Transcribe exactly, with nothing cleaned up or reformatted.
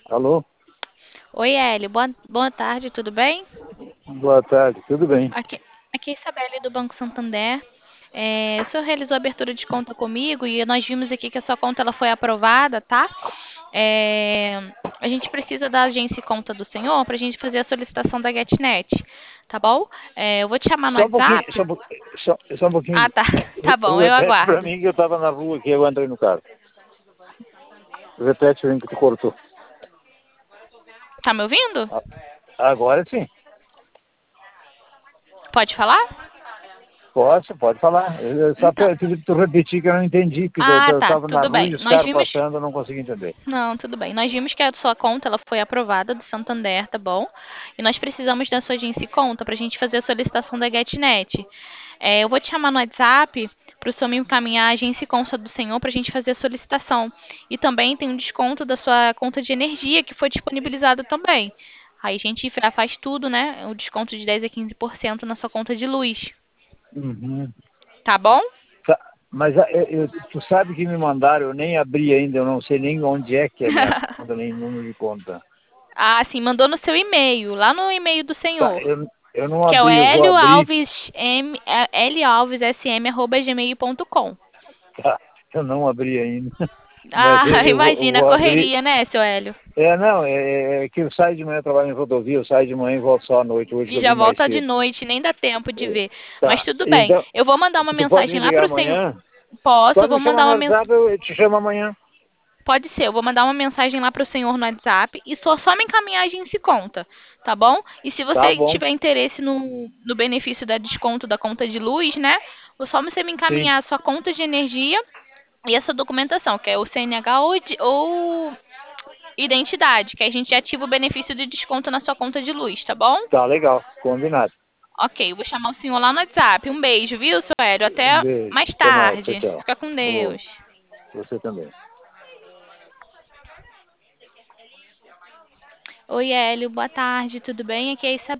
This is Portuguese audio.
Alô? Oi, Hélio. Boa, boa tarde, tudo bem? Boa tarde, tudo bem? Aqui, aqui é Isabelle do Banco Santander. É, o senhor realizou a abertura de conta comigo e nós vimos aqui que a sua conta ela foi aprovada, tá? É, a gente precisa da agência e conta do senhor para a gente fazer a solicitação da GetNet, tá bom? É, eu vou te chamar no Só um pouquinho, só WhatsApp. um, pouquinho, só, só um Ah, pouquinho. tá. Tá bom, eu Repete para aguardo. mim que eu estava na rua aqui, eu entrei no carro. Repete para mim que tu cortou. Tá me ouvindo? Ah, agora sim. Pode falar? Pode, pode falar. Eu, eu só Então. pe- pedi para tu repetir que eu não entendi, porque Ah, eu tá. estava na Tudo rua bem. e os Nós caras vimos. passando, eu não consegui entender. Não, tudo bem. Nós vimos que a sua conta ela foi aprovada do Santander, tá bom? E nós precisamos da sua agência e conta para a gente fazer a solicitação da GetNet. É, eu vou te chamar no WhatsApp para o senhor me encaminhar a agência e conta do senhor para a gente fazer a solicitação. E também tem um desconto da sua conta de energia que foi disponibilizado também. Aí a gente já faz tudo, né? O desconto de dez a quinze por cento na sua conta de luz. Uhum. Tá bom? Tá, mas ah, eu, eu- tu sabe que me mandaram, eu nem abri ainda, eu não sei nem onde é que é a minha conta, nem número de conta. Ah, sim, mandou no seu e-mail, lá no e-mail do Tá, senhor. eu, eu não Que é o abri, eu vou Hélio abrir. Alves M, é,Lalvessm, arroba gmail ponto com. Tá, eu não abri ainda. Mas eu, Ah, eu vou, eu imagina a vou abrir. correria, né, seu Hélio? É, não, é, é que eu saio de manhã, trabalho em rodovia, eu saio de manhã e volto só à noite, hoje que E eu já vim mais volta de cedo. noite, nem dá tempo de É, ver. Mas tá, tudo bem. então, Eu vou mandar uma tu pode mensagem me lá ligar pro senhor. amanhã? Posso, eu Pode vou me chamar mandar no uma mensagem. WhatsApp, eu te chamo amanhã. Pode ser, eu vou mandar uma mensagem lá pro senhor no WhatsApp e só só me encaminhar em se conta, tá bom? E se Tá você bom, tiver interesse no, no benefício da desconto da conta de luz, né? É só você me sim. encaminhar a sua conta de energia e essa documentação, que é o C N H ou, de- ou identidade, que a gente ativa o benefício de desconto na sua conta de luz, tá bom? Tá legal, combinado. Ok, eu vou chamar o senhor lá no WhatsApp. Um beijo, viu, seu Hélio? Um Até beijo, mais até mais, tchau, tarde. tchau. Fica com Ô, Deus. você também. Oi, Hélio, boa tarde, tudo bem? Aqui é a Isabel.